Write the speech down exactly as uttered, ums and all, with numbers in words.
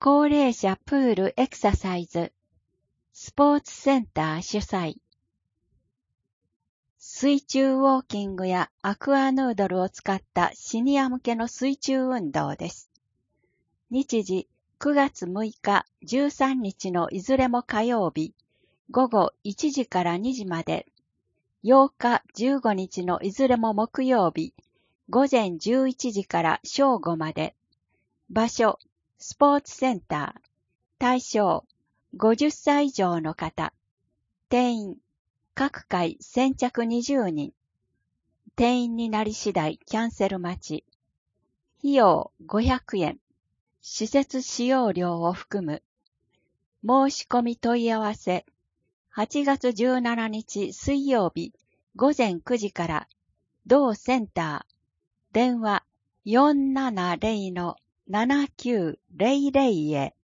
高齢者プールエクササイズ、スポーツセンター主催。水中ウォーキングやアクアヌードルを使ったシニア向けの水中運動です。日時くがつむいか、じゅうさんにちのいずれも火曜日、ごごいちじからにじまで。ようか、じゅうごにちのいずれも木曜日、ごぜんじゅういちじから正午まで。場所、スポーツセンター。対象、ごじゅっさい以上の方。定員、各回先着にじゅうにん。定員になり次第キャンセル待ち。費用ごひゃくえん。施設使用料を含む。申し込み問い合わせ。はちがつじゅうしちにち水曜日ごぜんくじから同センター。電話 よんななゼロのななきゅうゼロゼロ へ。